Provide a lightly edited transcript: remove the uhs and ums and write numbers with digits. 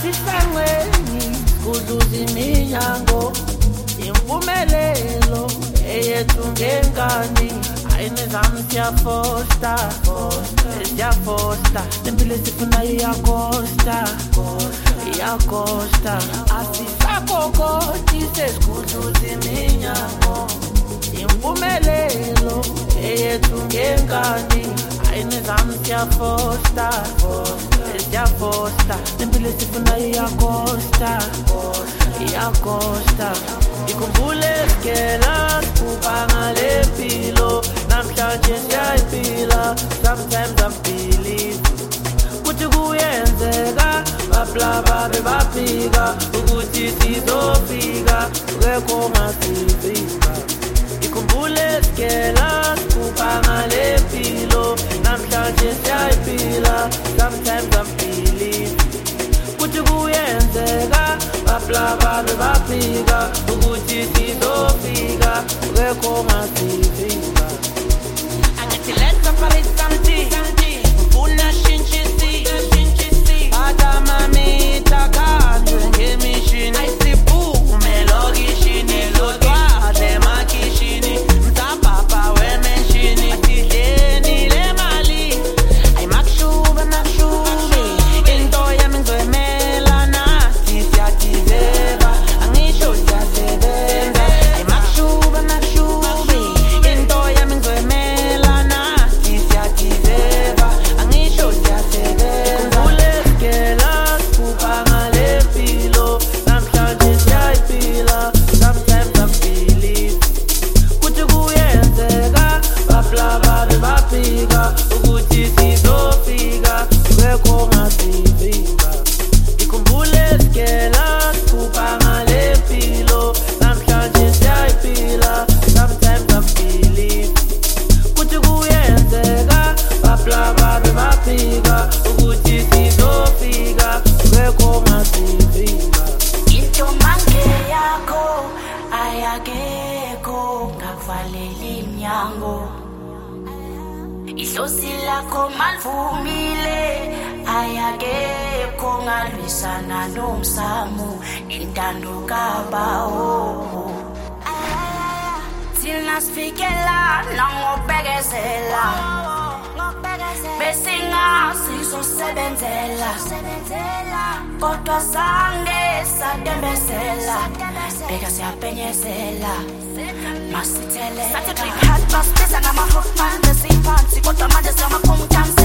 asisangweni kudluza iminyango impumelelo eyethu ngengane ayinizami siyafosta lempilo esifunayo iyakosta asisakokoti sesikudluza iminyango impumelelo eyethu ngengane ayinizami siyafosta lempilo esifunayo iyakosta ikhumbule sikela kupanga lempilo namhlanje siyayiphila sometimes I believe ukuthi kuyenzeka bablaba bebafika ukuthi sizofika ngekho ngasifika ikhumbule sikela kupanga lempilo namhlanje siyayiphila sometimes I believe ukuthi kuyenzeka bablaba bebafika ukuthi sizofika ngekho ngasifika angithi let's separate something ufuna shintshisi adamamita kanjwe ngemishini ayisiphume lokishini lodwadle makishini mzababa wemenshini asidleni le mali ayimakushuba into yami ngizwemela nathi siyatizeba angisho siyasebenza ayimakushuba into yami ngizwemela nathi siyatizeba angisho siyasebenza ulesikela kupanga lempilo namhlanje siyayiphila sometimes I believe ukuthi kuyenzeka bablaba bebafika ukuthi sizofika ngekho ngasifika ikhumbule sikela kupanga lempilo namhlanje siyayiphila sometimes I believe ukuthi kuyenzeka bablaba bebafika ukuthi sizofika ngekho ngasifika into mange yakho ayakekho ngakuvalela iminyango ihlosi lakho malivumile ayakekho ngalwisana nomsamu intando kabawo thina sifikela nangobekezela besingazizosebenzela kodwa zange sadembezela beka siyapenyezela masitheleka sathi trip hat basibiza ngama-hoffman besiphansi kodwa manje siyamakhumuthamsi